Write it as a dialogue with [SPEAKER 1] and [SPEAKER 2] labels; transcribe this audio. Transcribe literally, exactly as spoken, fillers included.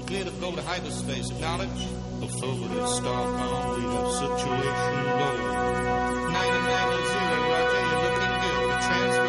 [SPEAKER 1] clear to go to hyperspace. Acknowledge. Affirmative, Starcom. We have situation low. nine nine zero, Roger. You're looking good. The transfer